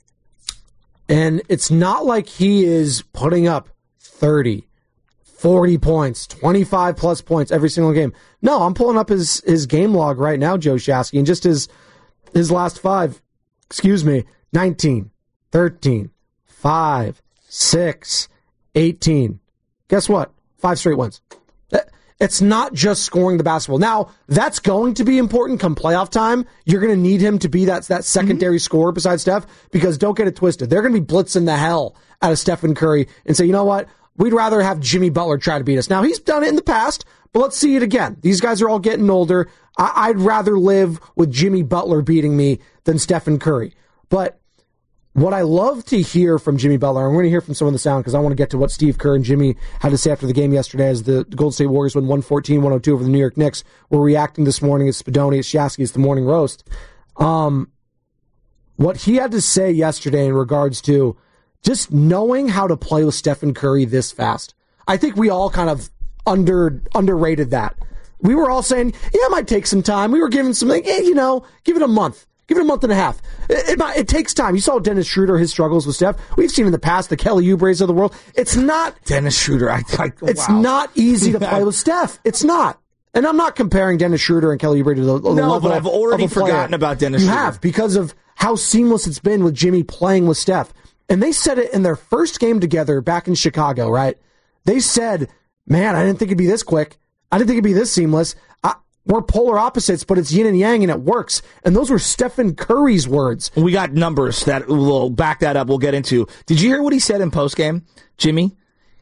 J: And it's not like he is putting up thirty, forty points, twenty-five plus points every single game. No, I'm pulling up his, his game log right now, Joe Shasky, and just his, his last five, excuse me, nineteen, thirteen, five, six, eighteen. Guess what? Five straight wins. It's not just scoring the basketball. Now, that's going to be important come playoff time. You're going to need him to be that, that secondary mm-hmm. scorer besides Steph, because don't get it twisted. They're going to be blitzing the hell out of Stephen Curry and say, you know what? We'd rather have Jimmy Butler try to beat us. Now, he's done it in the past, but let's see it again. These guys are all getting older. I, I'd rather live with Jimmy Butler beating me than Stephen Curry. But what I love to hear from Jimmy Butler, and we're going to hear from some of the sound because I want to get to what Steve Kerr and Jimmy had to say after the game yesterday as the Golden State Warriors win one fourteen one oh two over the New York Knicks. We're reacting this morning. It's Spadoni, it's Shasky, it's the morning roast. Um, what he had to say yesterday in regards to just knowing how to play with Stephen Curry this fast. I think we all kind of under underrated that. We were all saying, yeah, it might take some time. We were giving some, like, eh, you know, give it a month. Give it a month and a half. It, it, might, it takes time. You saw Dennis Schroeder, his struggles with Steph. We've seen in the past the Kelly Oubre's of the world. It's not
F: Dennis Schroeder. I, I,
J: it's
F: wow.
J: not easy to play with Steph. It's not. And I'm not comparing Dennis Schroeder and Kelly Oubre to the, the
F: no,
J: level
F: but I've already
J: of a player.
F: forgotten about Dennis
J: you
F: Schroeder.
J: You have, because of how seamless it's been with Jimmy playing with Steph. And they said it in their first game together back in Chicago, right? They said, man, I didn't think it'd be this quick. I didn't think it'd be this seamless. I, we're polar opposites, but it's yin and yang, and it works. And those were Stephen Curry's words.
F: We got numbers that will back that up. We'll get into. Did you hear what he said in postgame, Jimmy?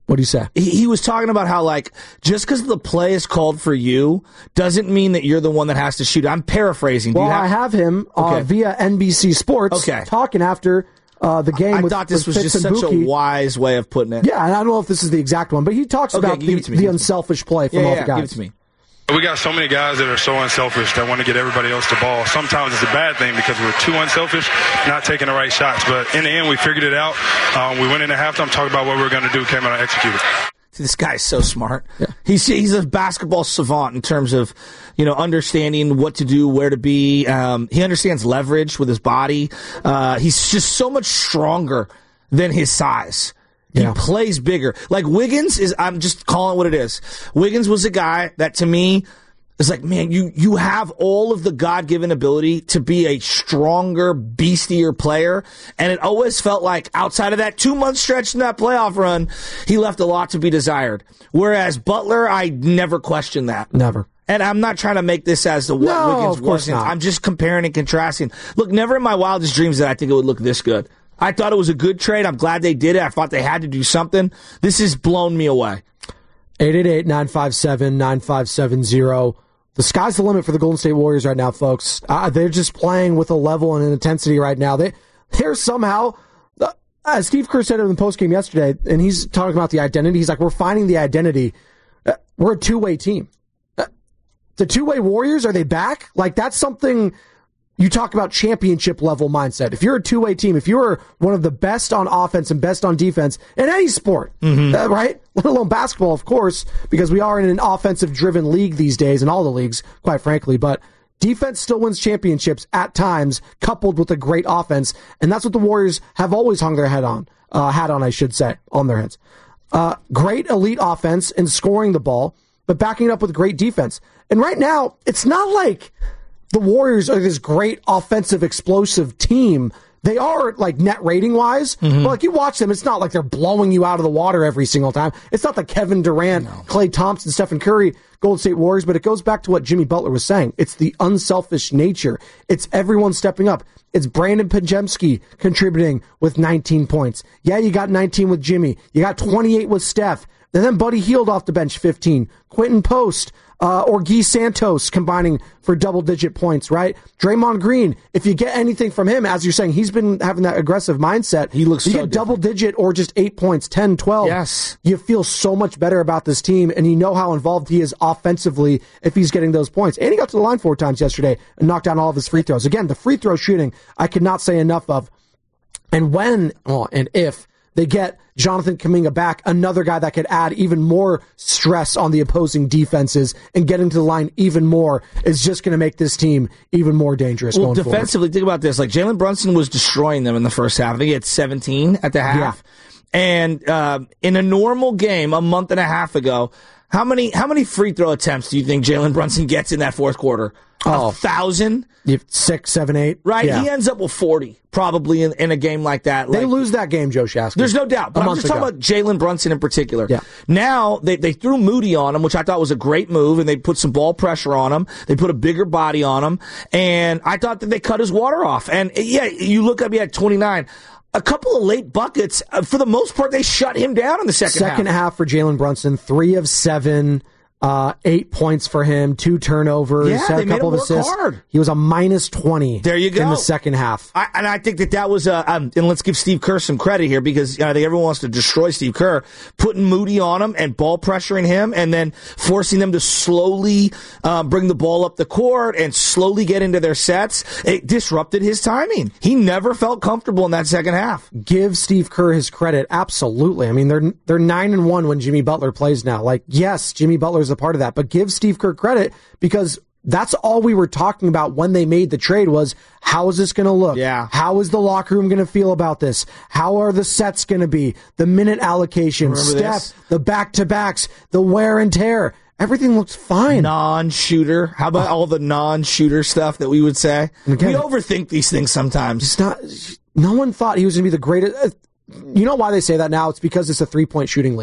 J: What do you say?
F: He, he was talking about how, like, just because the play is called for you doesn't mean that you're the one that has to shoot. I'm paraphrasing. Do
J: Well,
F: you have-
J: I have him uh,
F: Okay.
J: via N B C Sports
F: Okay.
J: talking after uh, the game
F: I
J: with
F: thought this
J: with
F: was
J: Fitz
F: just
J: and
F: such
J: Buki.
F: a wise way of putting it.
J: Yeah, and I don't know if this is the exact one, but he talks
F: Okay,
J: about
F: give
J: the,
F: it to me,
J: the
F: give it to me.
J: unselfish play from
F: Yeah,
J: all
F: yeah,
J: the guys.
F: give it to me.
P: We got so many guys that are so unselfish that want to get everybody else the ball. Sometimes it's a bad thing because we're too unselfish, not taking the right shots. But in the end, we figured it out. Um, we went into halftime, talked about what we were going to do, came out and executed.
F: See, this guy's so smart. Yeah. He's he's a basketball savant in terms of, you know, understanding what to do, where to be. Um, he understands leverage with his body. Uh, he's just so much stronger than his size. He
J: Yeah.
F: plays bigger. Like Wiggins is, I'm just calling it what it is. Wiggins was a guy that to me is like, man, you, you have all of the God-given ability to be a stronger, beastier player. And it always felt like outside of that two-month stretch in that playoff run, he left a lot to be desired. Whereas Butler, I never questioned that.
J: Never.
F: And I'm not trying to make this as the what
J: No,
F: Wiggins
J: of course
F: wasn't.
J: not.
F: I'm just comparing and contrasting. Look, never in my wildest dreams did I think it would look this good. I thought it was a good trade. I'm glad they did it. I thought they had to do something. This has blown me away.
J: eight eight eight, nine five seven, nine five seven zero. The sky's the limit for the Golden State Warriors right now, folks. Uh, they're just playing with a level and an intensity right now. They, they're somehow, uh, as Steve Kerr said in the postgame yesterday, and he's talking about the identity. He's like, we're finding the identity. Uh, we're a two-way team. Uh, the two-way Warriors, are they back? Like, that's something... You talk about championship level mindset. If you're a two-way team, if you're one of the best on offense and best on defense in any sport,
F: Mm-hmm.
J: uh, right? Let alone basketball, of course, because we are in an offensive-driven league these days, in all the leagues, quite frankly. But defense still wins championships at times, coupled with a great offense, and that's what the Warriors have always hung their head on, uh, hat on, I should say, on their heads. Uh, great elite offense and scoring the ball, but backing it up with great defense. And right now, it's not like the Warriors are this great offensive explosive team. They are, like, net rating wise,
F: Mm-hmm.
J: but like you watch them, it's not like they're blowing you out of the water every single time. It's not the Kevin Durant, Klay Thompson, Stephen Curry, Golden State Warriors, but it goes back to what Jimmy Butler was saying. It's the unselfish nature. It's everyone stepping up. It's Brandon Pajemski contributing with nineteen points. Yeah, you got nineteen with Jimmy. You got twenty-eight with Steph. And then Buddy Hield off the bench, fifteen. Quentin Post, uh, or Guy Santos combining for double-digit points, right? Draymond Green, if you get anything from him, as you're saying, he's been having that aggressive mindset.
F: He looks
J: You
F: so
J: get double-digit or just eight points, ten, twelve.
F: Yes.
J: You feel so much better about this team, and you know how involved he is offensively if he's getting those points. And he got to the line four times yesterday and knocked down all of his free throws. Again, the free throw shooting, I could not say enough of. And when, well, and if they get Jonathan Kuminga back, another guy that could add even more stress on the opposing defenses and getting to the line even more, is just going to make this team even more dangerous
F: Well,
J: going
F: defensively,
J: forward.
F: think about this. Like, Jalen Brunson was destroying them in the first half. I think he had seventeen at the half. And uh, in a normal game a month and a half ago, how many how many free throw attempts do you think Jalen Brunson gets in that fourth quarter?
J: Oh.
F: A thousand?
J: Six, seven, eight.
F: Right?
J: Yeah.
F: He ends up with forty, probably, in, in a game like that.
J: They
F: Like,
J: lose that game, Joe Shasky.
F: there's no doubt. But
J: A
F: I'm
J: month
F: just talking
J: ago.
F: about Jalen Brunson in particular.
J: Yeah.
F: Now, they, they threw Moody on him, which I thought was a great move, and they put some ball pressure on him. They put a bigger body on him, and I thought that they cut his water off. And, yeah, you look up, he had twenty-nine. A couple of late buckets. Uh, for the most part, they shut him down in the second,
J: Second
F: half.
J: half for Jalen Brunson, three of seven, uh, eight points for him, two turnovers,
F: Yeah,
J: had
F: they
J: a
F: made
J: couple
F: him
J: of
F: work
J: assists.
F: hard.
J: He was a minus twenty.
F: There you go.
J: In the second half.
F: I, and I think that that was a, um, and let's give Steve Kerr some credit here, because you know, I think everyone wants to destroy Steve Kerr, putting Moody on him and ball pressuring him, and then forcing them to slowly uh, bring the ball up the court and slowly get into their sets. It disrupted his timing. He never felt comfortable in that second half.
J: Give Steve Kerr his credit. Absolutely. I mean, they're they're nine and one when Jimmy Butler plays now. Like, yes, Jimmy Butler is a part of that, but give Steve Kerr credit, because that's all we were talking about when they made the trade was, how is this going to look?
F: Yeah.
J: How is the locker room going to feel about this? How are the sets going to be? The minute allocation,
F: Remember
J: Steph,
F: this?
J: the back-to-backs, the wear and tear. Everything looks fine.
F: Non-shooter. How about all the non-shooter stuff that we would say?
J: Again,
F: we overthink these things sometimes.
J: It's not. No one thought he was going to be the greatest. Uh, You know why they say that now? It's because it's a three-point shooting league.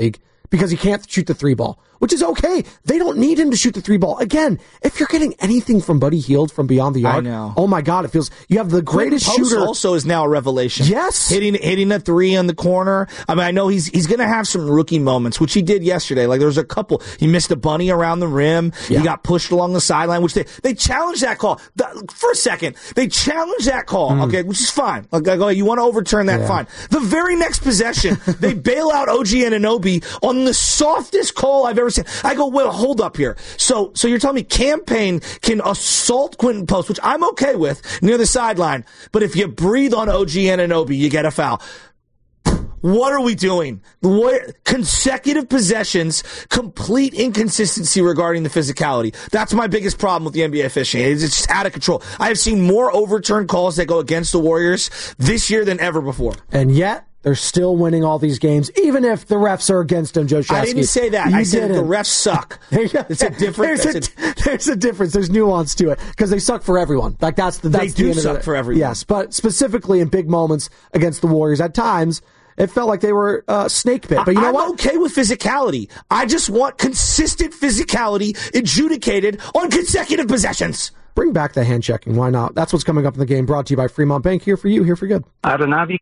J: because he can't shoot the three ball, which is okay. They don't need him to shoot the three ball. Again, if you're getting anything from Buddy Hield from beyond the yard,
F: I know.
J: oh my God, it feels you have the greatest
F: Quentin Post
J: shooter.
F: Also is now a revelation.
J: Yes,
F: hitting hitting a three on the corner. I mean, I know he's he's going to have some rookie moments, which he did yesterday. Like there was a couple. He missed a bunny around the rim. Yeah. He got pushed along the sideline, which they they challenged that call the, for a second. They challenged that call, mm. okay, which is fine. Like, like, you want to overturn that, yeah. fine. The very next possession, they bail out O G Anunoby on the softest call I've ever seen. I go, well, hold up here. So, so you're telling me Cam Payne can assault Quentin Post, which I'm okay with, near the sideline, but if you breathe on O G Anunoby, you get a foul. What are we doing? What, consecutive possessions, complete inconsistency regarding the physicality. That's my biggest problem with the N B A officiating. It's just out of control. I have seen more overturned calls that go against the Warriors this year than ever before.
J: And yet, they're still winning all these games, even if the refs are against them, Joe Shasky.
F: I didn't say that.
J: You
F: I said
J: didn't.
F: the refs suck. It's a different.
J: There's, a, there's a difference. There's nuance to it because they suck for everyone. Like that's the that's
F: they do
J: the
F: suck for everyone.
J: Yes, but specifically in big moments against the Warriors, at times it felt like they were uh, snake bit. But you know
F: I'm
J: what?
F: I'm okay with physicality. I just want consistent physicality adjudicated on consecutive possessions.
J: Bring back the hand checking. Why not? That's what's coming up in the game. Brought to you by Fremont Bank. Here for you. Here for good.
Q: Aronavi.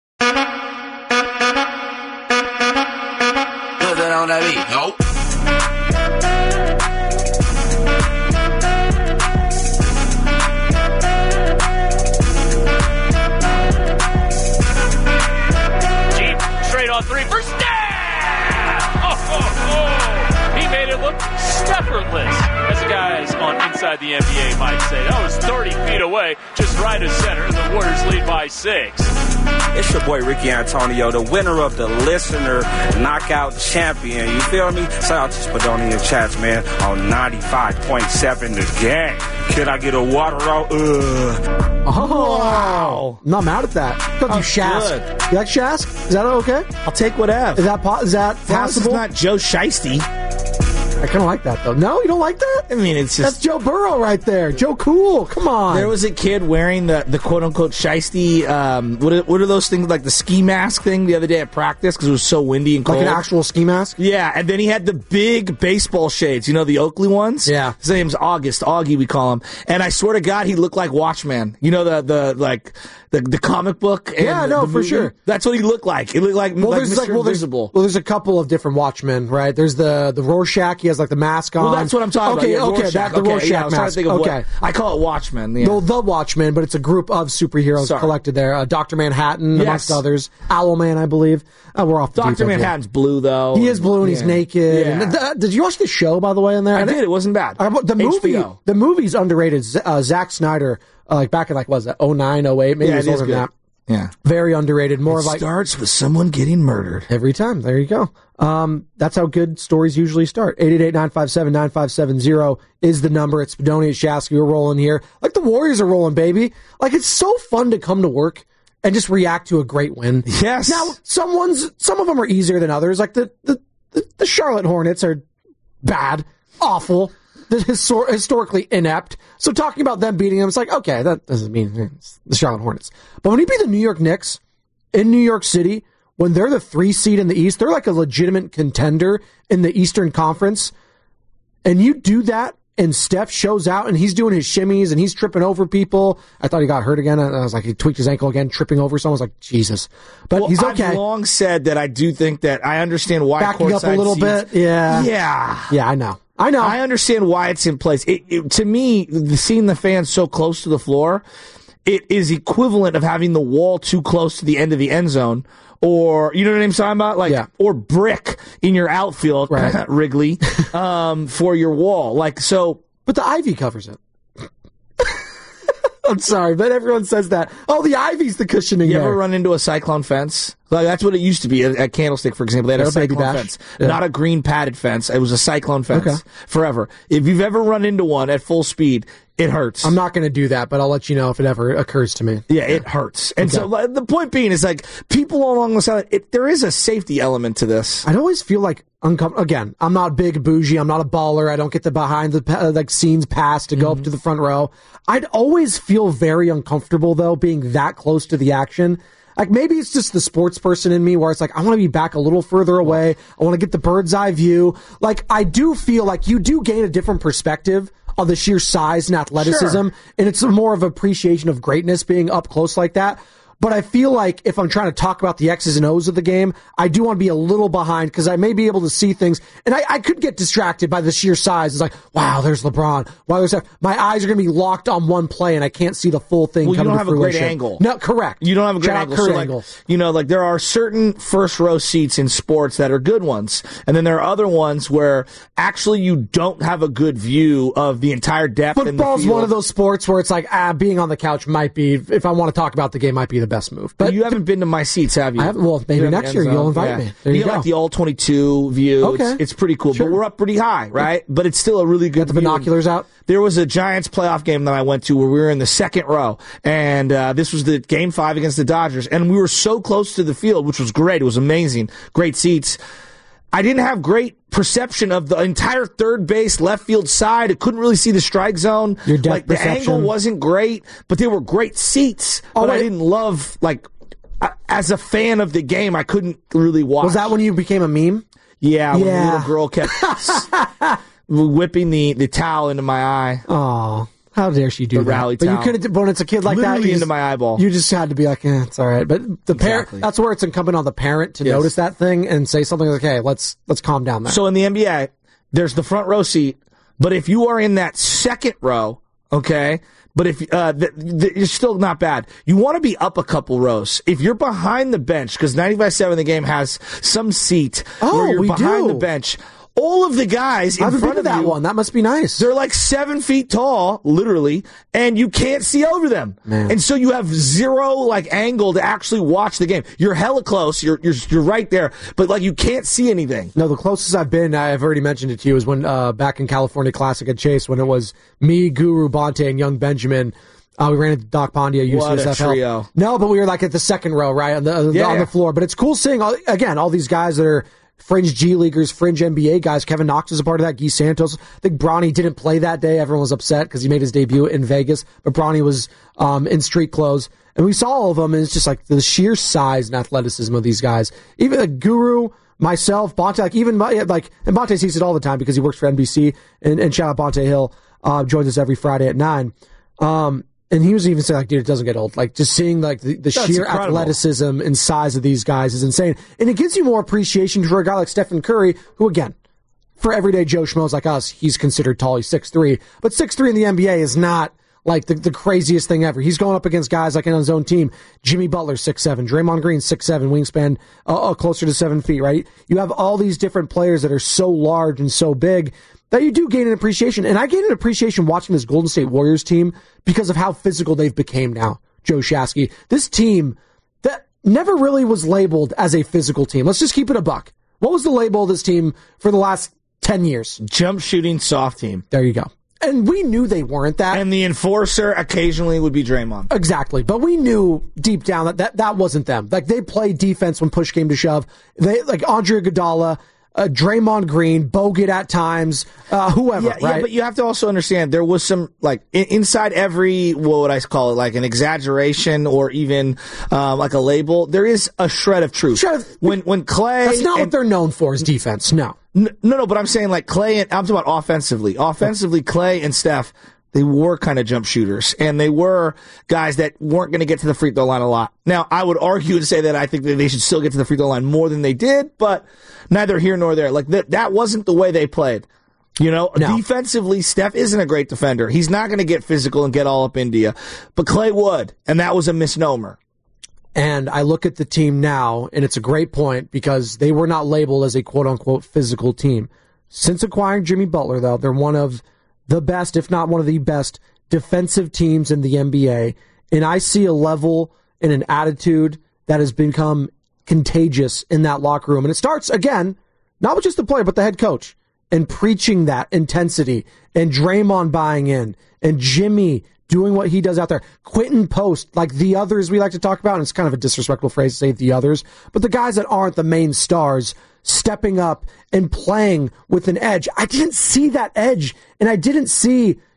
Q: On that beat. Nope.
I: Jeep straight on three for Steph! Oh, oh, oh. He made it look effortless, as the guys on Inside the N B A might say. That was thirty feet away, just right of center, and the Warriors lead by six.
Q: It's your boy Ricky Antonio, the winner of the Listener Knockout Champion. You feel me? Shout out to Spadoni Chats, man, on ninety-five point seven The Game. Can I get a water roll? Ugh.
J: Oh, wow. I'm not mad at that. Don't you Shask. Good. You like Shask? Is that okay?
F: I'll take whatever.
J: Is that, po- is that possible?
F: It's not Joe Shiesty.
J: I kind of like that, though. No, you don't like that?
F: I mean, it's just...
J: That's Joe Burrow right there. Joe Cool. Come on.
F: There was a kid wearing the, the quote-unquote shiesty, um, what are, what are those things, like the ski mask thing the other day at practice because it was so windy and cold.
J: Like an actual ski mask?
F: Yeah, and then he had the big baseball shades, you know, the Oakley ones?
J: Yeah.
F: His name's August, Augie we call him. And I swear to God, he looked like Watchman. You know, the, the like... The, the comic book? And
J: yeah, no,
F: the
J: for
F: movie.
J: Sure.
F: That's what he looked like. He looked like,
J: well,
F: like
J: there's
F: Mister
J: like, well,
F: Invisible.
J: There's, well, there's a couple of different Watchmen, right? There's the, the Rorschach. He has like the mask on.
F: Well, that's what I'm talking
J: okay,
F: about. Yeah,
J: okay,
F: Rorschach.
J: that's the
F: okay,
J: Rorschach
F: yeah, I was trying
J: mask.
F: to think of
J: okay.
F: What, I call it Watchmen. Yeah.
J: No, the Watchmen, but it's a group of superheroes
F: Sorry.
J: collected there. Uh, Doctor Manhattan,
F: yes.
J: amongst others. Owlman, I believe. Uh, we're off the
F: Doctor Manhattan's blue, though.
J: He is blue and
F: yeah.
J: he's naked.
F: Yeah.
J: And the, did you watch the show, by the way, in there?
F: I
J: and
F: did.
J: It,
F: it wasn't bad.
J: Uh, the movie,
F: H B O.
J: The movie's underrated. Uh, Zack Snyder, uh, like back in like, what was that, oh nine, oh eight? Maybe
F: yeah,
J: it was
F: it
J: older
F: is
J: than that.
F: Yeah.
J: Very underrated. More
F: it
J: of like
F: starts with someone getting murdered.
J: Every time. There you go. Um, that's how good stories usually start. eight eight eight, nine five seven, nine five seven zero is the number. It's Spadoni and Shasky. We're rolling here. Like the Warriors are rolling, baby. Like it's so fun to come to work and just react to a great win.
F: Yes.
J: Now, someone's some of them are easier than others. Like the the, the, the Charlotte Hornets are bad, awful, histor- historically inept. So talking about them beating them, it's like, okay, that doesn't mean it's the Charlotte Hornets. But when you beat the New York Knicks in New York City, when they're the three seed in the East, they're like a legitimate contender in the Eastern Conference. And you do that, and Steph shows out, and he's doing his shimmies, and he's tripping over people. I thought he got hurt again. I was like, he tweaked his ankle again, tripping over someone. I was like, Jesus. But
F: well,
J: he's okay.
F: I've long said that I do think that I understand why
J: backing up a little
F: seats,
J: bit. Yeah.
F: Yeah.
J: Yeah, I know. I know.
F: I understand why it's in place. It, it, to me, the, seeing the fans so close to the floor, it is equivalent of having the wall too close to the end of the end zone. Or, you know what I'm talking about? Like,
J: yeah.
F: Or brick in your outfield, right. Wrigley, um, for your wall. Like, so.
J: But the ivy covers it. I'm sorry, but everyone says that. Oh, the ivy's the cushioning
F: You
J: there.
F: ever run into a cyclone fence? Like, that's what it used to be at, at Candlestick, for example. They had a, a cyclone fence. Yeah. Not a green padded fence. It was a cyclone fence.
J: Okay.
F: Forever. If you've ever run into one at full speed, it hurts.
J: I'm not going to do that, but I'll let you know if it ever occurs to me.
F: Yeah, it hurts. And okay. so like, the point being is, like, people along the side, it, there is a safety element to this.
J: I'd always feel like uncomfortable. Again, I'm not big bougie. I'm not a baller. I don't get the behind the uh, like scenes pass to go mm-hmm. up to the front row. I'd always feel very uncomfortable, though, being that close to the action. Like, maybe it's just the sports person in me where it's like, I want to be back a little further away. I want to get the bird's eye view. Like, I do feel like you do gain a different perspective on the sheer size and athleticism,
F: Sure.
J: and it's more of appreciation of greatness being up close like that. But I feel like if I'm trying to talk about the X's and O's of the game, I do want to be a little behind because I may be able to see things. And I, I could get distracted by the sheer size. It's like, wow, there's LeBron. Wow, there's that. My eyes are going to be locked on one play and I can't see the full thing
F: Well, you
J: coming
F: don't
J: to
F: have
J: fruition.
F: a great angle.
J: No, correct.
F: You don't have a great
J: Shout out
F: angle.
J: Kurt
F: So, like,
J: Angle.
F: you know, like there are certain first row seats in sports that are good ones. And then there are other ones where actually you don't have a good view of the entire depth in the
J: Football's
F: field.
J: one of those sports where it's like, ah, being on the couch might be, if I want to talk about the game, might be the best move. But
F: you haven't been to my seats, have you?
J: I haven't, well, maybe
F: You're in the
J: next
F: end
J: year
F: zone.
J: you'll invite
F: Yeah.
J: me. There you,
F: you
J: go.
F: get like the all twenty-two view.
J: Okay.
F: It's, it's pretty cool.
J: Sure.
F: But we're up pretty high, right? But it's still a really good
J: Got the
F: view.
J: binoculars out?
F: There was a Giants playoff game that I went to where we were in the second row, and uh, this was the game five against the Dodgers, and we were so close to the field, which was great. It was amazing. Great seats. I didn't have great perception of the entire third base, left field side. I couldn't really see the strike zone.
J: Your depth
F: like the
J: perception.
F: angle wasn't great, but they were great seats.
J: Oh,
F: but I
J: wait.
F: didn't love, like, I- as a fan of the game, I couldn't really watch.
J: Was that when you became a meme?
F: Yeah, when the
J: Yeah.
F: little girl kept whipping the, the towel into my eye.
J: Oh, how dare she do
F: The
J: that?
F: rally
J: but
F: towel.
J: you could have, when it's a kid like that,
F: Literally
J: you
F: into
J: just,
F: my eyeball.
J: You just had to be like, eh, it's all right. But the parent,
F: Exactly.
J: that's where it's incumbent on the parent to
F: Yes.
J: notice that thing and say something like, hey, let's let's calm down there.
F: So in the N B A, there's the front row seat, but if you are in that second row, okay, but if uh, th- th- it's still not bad. You want to be up a couple rows. If you're behind the bench, because ninety-five point seven the game has some seat
J: Oh,
F: where you're
J: we
F: behind
J: do.
F: the bench. All of the guys in
J: I haven't
F: front
J: been to
F: of
J: that
F: you,
J: one. That must be nice.
F: they're like seven feet tall, literally, and you can't see over them.
J: Man.
F: And so you have zero like angle to actually watch the game. You're hella close. You're you're you're right there, but like you can't see anything.
J: No, the closest I've been, I've already mentioned it to you, is when uh, back in California Classic at Chase, when it was me, Guru, Bonte, and Young Benjamin. Uh, we ran into Doc Pondia, U C
F: What
J: S
F: a
J: F L.
F: trio.
J: No, but we were like at the second row, right on the
F: Yeah,
J: on
F: yeah.
J: the floor. But it's cool seeing all, again all these guys that are fringe G leaguers, fringe N B A guys. Kevin Knox was a part of that. Guy Santos. I think Bronny didn't play that day. Everyone was upset because he made his debut in Vegas, but Bronny was um, in street clothes. And we saw all of them, and it's just like the sheer size and athleticism of these guys. Even the Guru, myself, Bonte, like even my, like, and Bonte sees it all the time because he works for N B C. And, and shout out Bonte Hill, uh, joins us every Friday at nine. Um, and he was even saying, like, dude, it doesn't get old. Like, just seeing like the, the
F: That's
J: sheer
F: incredible.
J: athleticism and size of these guys is insane, and it gives you more appreciation for a guy like Stephen Curry, who again, for everyday Joe Schmoes like us, he's considered tall. He's six three, but six three in the N B A is not like the, the craziest thing ever. He's going up against guys like on his own team. Jimmy Butler, six seven. Draymond Green, six seven. Wingspan uh, uh, closer to seven feet, right? You have all these different players that are so large and so big that you do gain an appreciation. And I gain an appreciation watching this Golden State Warriors team because of how physical they've become now, Joe Shasky. This team that never really was labeled as a physical team. Let's just keep it a buck. What was the label of this team for the last ten years?
F: Jump shooting soft team.
J: There you go. And we knew they weren't that.
F: And the enforcer occasionally would be Draymond.
J: Exactly. But we knew deep down that that, that wasn't them. Like, they played defense when push came to shove. They, like Andre Iguodala, uh, Draymond Green, Bogut at times, uh, whoever,
F: Yeah,
J: right?
F: yeah, but you have to also understand there was some, like, in, inside every, what would I call it, like an exaggeration or even um, like a label, there is a shred of truth.
J: Shred of-
F: when, when Clay...
J: That's not
F: and-
J: what they're known for, is defense. No.
F: No, no, but I'm saying like Clay and I'm talking about offensively. Offensively, Clay and Steph, they were kind of jump shooters, and they were guys that weren't going to get to the free throw line a lot. Now, I would argue to say that I think that they should still get to the free throw line more than they did, but neither here nor there. Like that, that wasn't the way they played. You know,
J: No.
F: defensively, Steph isn't a great defender. He's not going to get physical and get all up into you, but Clay would, and that was a misnomer.
J: And I look at the team now, and it's a great point because they were not labeled as a quote-unquote physical team. Since acquiring Jimmy Butler, though, they're one of the best, if not one of the best, defensive teams in the N B A. And I see a level and an attitude that has become contagious in that locker room. And it starts, again, not with just the player, but the head coach, and preaching that intensity, and Draymond buying in, and Jimmy doing what he does out there. Quentin Post, like the others we like to talk about, and it's kind of a disrespectful phrase to say the others, but the guys that aren't the main stars stepping up and playing with an edge. I didn't see that edge, and I didn't see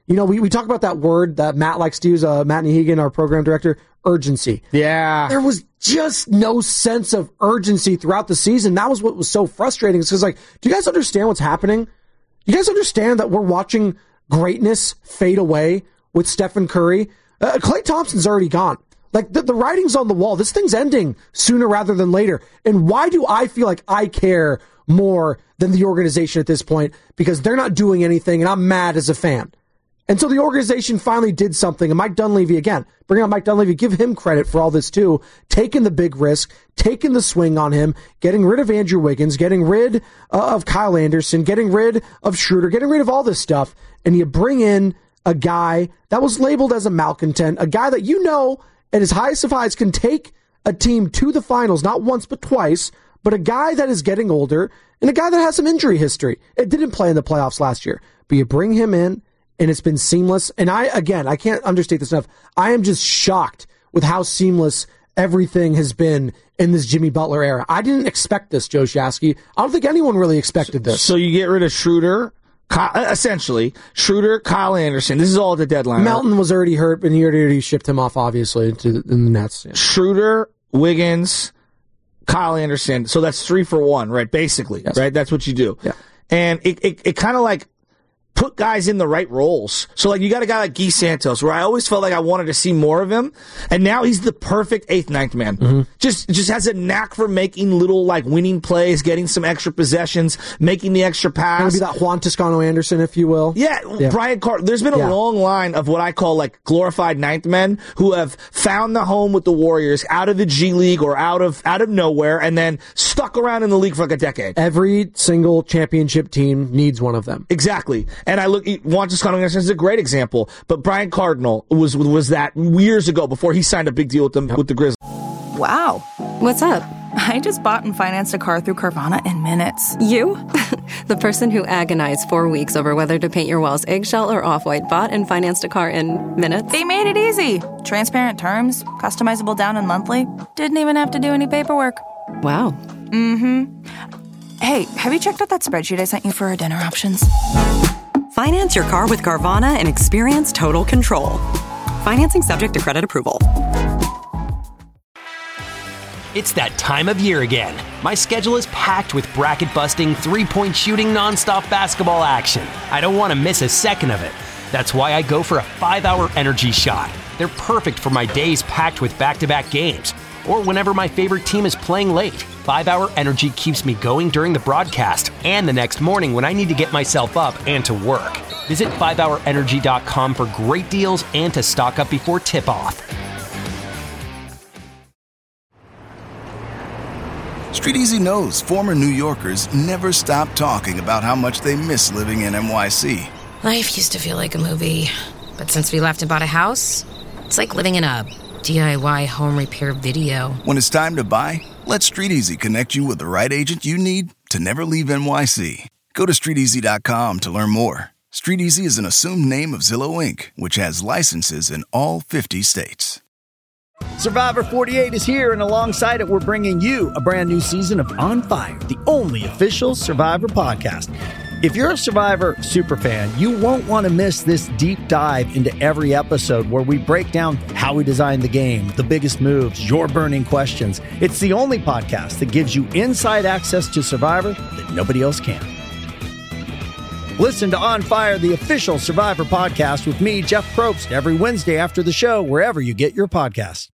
J: You know, we, we talk about that word that Matt likes to use, uh, Matt Nahigan, our program director, urgency.
F: Yeah.
J: There was just no sense of urgency throughout the season. That was what was so frustrating. It's because, like, do you guys understand what's happening? You guys understand that we're watching greatness fade away with Stephen Curry? Uh, Klay Thompson's already gone. Like, the, the writing's on the wall. This thing's ending sooner rather than later. And why do I feel like I care more than the organization at this point? Because they're not doing anything, and I'm mad as a fan. And so the organization finally did something, and Mike Dunleavy, again, bring out Mike Dunleavy, give him credit for all this too, taking the big risk, taking the swing on him, getting rid of Andrew Wiggins, getting rid uh, of Kyle Anderson, getting rid of Schroeder, getting rid of all this stuff, and you bring in a guy that was labeled as a malcontent, a guy that you know at his highest of highs can take a team to the finals, not once but twice, but a guy that is getting older, and a guy that has some injury history. It didn't play in the playoffs last year, but you bring him in, and it's been seamless. And I, again, I can't understate this enough. I am just shocked with how seamless everything has been in this Jimmy Butler era. I didn't expect this, Joe Shasky. I don't think anyone really expected this.
F: So you get rid of Schroeder, Kyle, essentially. Schroeder, Kyle Anderson. This is all at the deadline.
J: Melton
F: right?
J: was already hurt, and he already shipped him off, obviously, to the, in the Nets. Yeah.
F: Schroeder, Wiggins, Kyle Anderson. So that's three for one, right? Basically, yes. Right? That's what you do.
J: Yeah.
F: And it, it, it kind of like put guys in the right roles. So, like, you got a guy like Guy Santos, where I always felt like I wanted to see more of him, and now he's the perfect eighth, ninth man. Mm-hmm. Just just has a knack for making little, like, winning plays, getting some extra possessions, making the extra pass.
J: Maybe that Juan Toscano Anderson, if you will.
F: Yeah, yeah. Brian Carter. There's been a yeah. long line of what I call, like, glorified ninth men who have found the home with the Warriors out of the G League or out of out of nowhere, and then stuck around in the league for like a decade.
J: Every single championship team needs one of them.
F: Exactly. And I look, Juan Toscano Anderson is a great example, but Brian Cardinal was was that years ago before he signed a big deal with them yep. with the Grizzlies.
R: Wow. What's up? I just bought and financed a car through Carvana in minutes.
S: You? The person who agonized four weeks over whether to paint your walls eggshell or off-white bought and financed a car in minutes?
R: They made it easy. Transparent terms, customizable down and monthly. Didn't even have to do any paperwork.
S: Wow.
R: Mm-hmm. Hey, have you checked out that spreadsheet I sent you for our dinner options?
T: Finance your car with Carvana and experience total control. Financing subject to credit approval.
U: It's that time of year again. My schedule is packed with bracket-busting, three-point shooting, nonstop basketball action. I don't want to miss a second of it. That's why I go for a five-hour energy shot. They're perfect for my days packed with back-to-back games, or whenever my favorite team is playing late. five-hour energy keeps me going during the broadcast and the next morning when I need to get myself up and to work. Visit five hour energy dot com for great deals and to stock up before tip-off.
V: Street Easy knows former New Yorkers never stop talking about how much they miss living in N Y C.
W: Life used to feel like a movie, but since we left and bought a house, it's like living in a D I Y home repair video.
V: When it's time to buy, let Street Easy connect you with the right agent you need to never leave N Y C. Go to street easy dot com to learn more. Street Easy is an assumed name of Zillow Incorporated, which has licenses in all fifty states.
X: Survivor forty-eight is here, and alongside it, we're bringing you a brand new season of On Fire, the only official Survivor podcast. If you're a Survivor superfan, you won't want to miss this deep dive into every episode where we break down how we designed the game, the biggest moves, your burning questions. It's the only podcast that gives you inside access to Survivor that nobody else can. Listen to On Fire, the official Survivor podcast with me, Jeff Probst, every Wednesday after the show, wherever you get your podcasts.